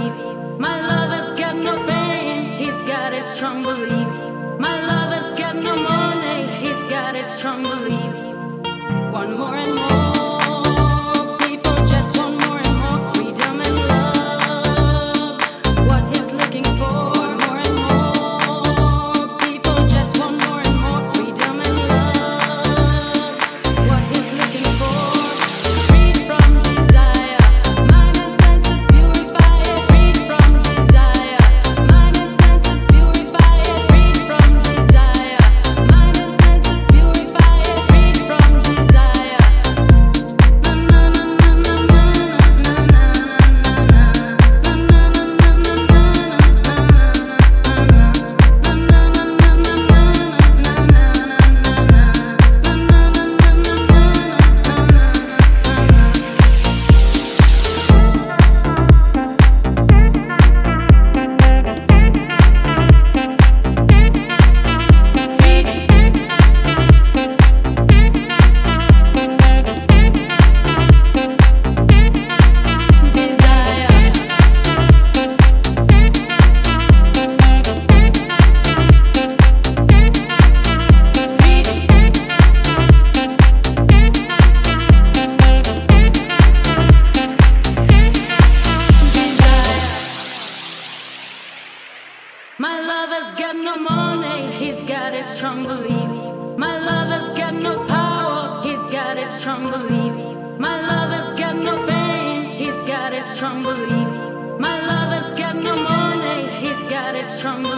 beliefs. My lover's got no fame, he's got his strong beliefs. My lover's got no money, he's got his strong beliefs. Want more and more, people just want more and more freedom and love. What he's looking for. Want more and more, people just want more and more freedom and love. What he's looking for. Freed from desire, mind and senses purify it. Freed from desire, mind and senses purify it. Freed from desire, mind and senses purify it. Freed from desire. Na na na na na na na na My lover's got no money, he's got his strong beliefs. My lover's got no power, he's got his strong beliefs. My lover's got no fame, he's got his strong beliefs. My lover's got no money, he's got his strong beliefs.